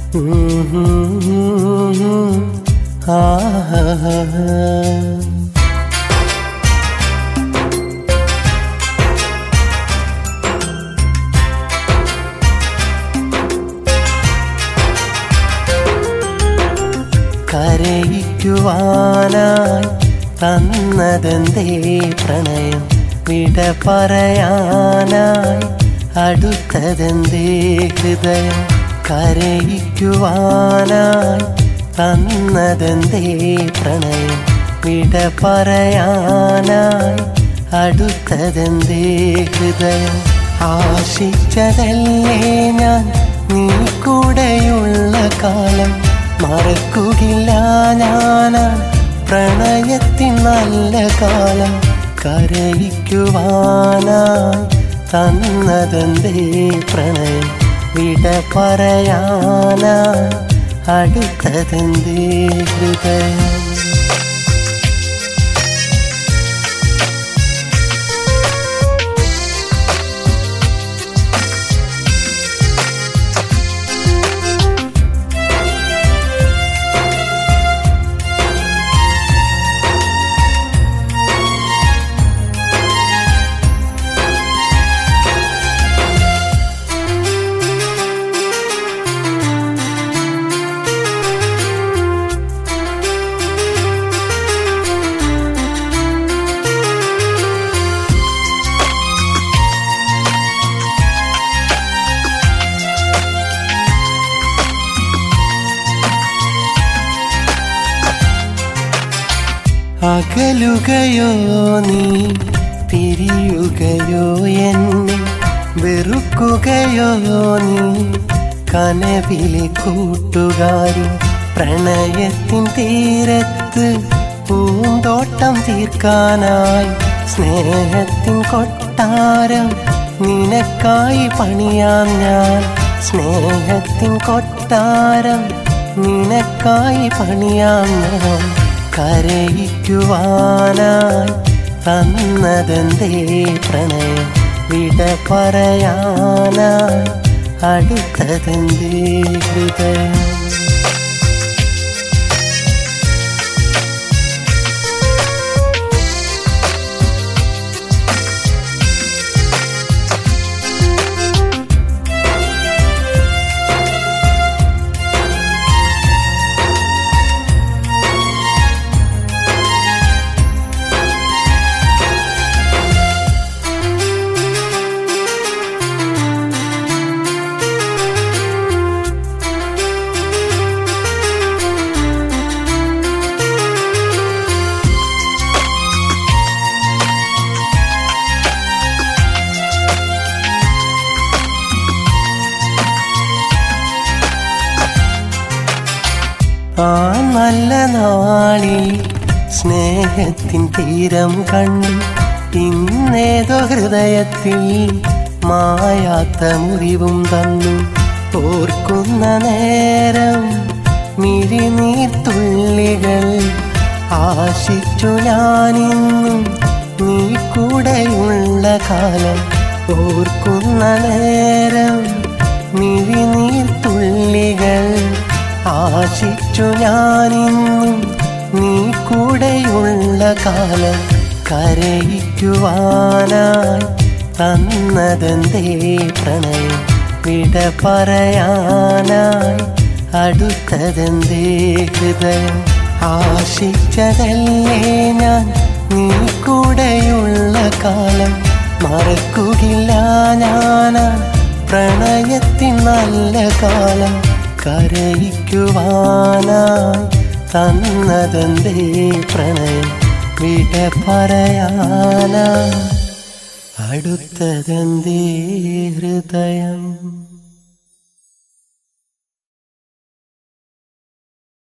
കരയിക്കുവാനായി തന്നതെന്തേ പ്രണയം, വിട പറയാനായി അടുത്തതെന്തേ ഹൃദയം. കരയിക്കുവാനായി തന്നതെന്തേ പ്രണയം, വിട പറയാനായി അടുത്തതെന്തേ ഹൃദയം. ആശിച്ചതല്ലേ ഞാൻ നീ കൂടെയുള്ള കാലം, മറക്കുകയില്ല ഞാനാ പ്രണയത്തിൻ നല്ല കാലം. കരയിക്കുവാനായി തന്നതെന്തേ പ്രണയം, വിട പറയാനായി അടുത്തതെന്തേ ഹൃദയം. അകലുകയോ നീ, പിരിയുകയോ എന്നെ, വെറുക്കുകയോ നീ കനവിലെ കൂട്ടുകാരി. പ്രണയത്തിൻ തീരത്ത് പൂന്തോട്ടം തീർക്കാനായി സ്നേഹത്തിൻ കൊട്ടാരം നിനക്കായി പണിയാം ഞാൻ. സ്നേഹത്തിൻ കൊട്ടാരം നിനക്കായി പണിയാം ഞാൻ. കരയിക്കുവാനായി തന്നതെന്തേ പ്രണയം, വിട പറയാനായി അടുത്തതെന്തേ ഹൃദയം. ആ നല്ല നാളിൽ സ്നേഹത്തിൻ തീരം കണ്ടു, ഇന്നേതോ ഹൃദയത്തിൽ മായാത്ത മുറിവും തന്നു. ഓർക്കുന്ന നേരം മിഴിനീർത്തുള്ളികൾ ആശിച്ചു ഞാനിന്നും നീ കൂടെയുള്ള കാലം. ഓർക്കുന്ന നേരം മിഴിനീർത്തുള്ളികൾ ആശിച്ചു ഞാനിന്നും നീ കൂടെയുള്ള കാലം. കരയിക്കുവാനായി തന്നതെന്തേ പ്രണയം, വിട പറയാനായി അടുത്തതെന്തേ ഹൃദയം. ആശിച്ചതല്ലേ ഞാൻ നീ കൂടെയുള്ള കാലം, മറക്കുകയില്ല ഞാനാ പ്രണയത്തിൻ നല്ല കാലം. കരയിക്കുവാനായി തന്നതെന്തേ പ്രണയം, വിട പറയാനായി അടുത്തതെന്തേ ഹൃദയം.